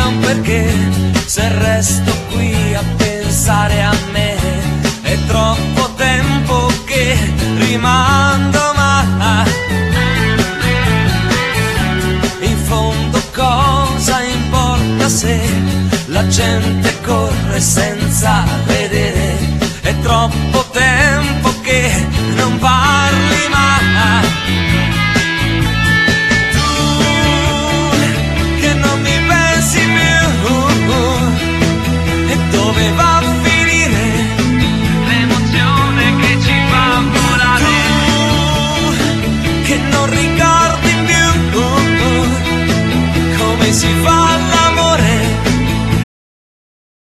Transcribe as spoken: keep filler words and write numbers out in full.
perché se resto qui a pensare a me è troppo tempo che rimando, ma in fondo cosa importa se la gente corre senza vedere? È troppo tempo che non parli mai. Tu che non mi pensi più, e dove va a finire l'emozione che ci fa volare? Tu che non ricordi più come si fa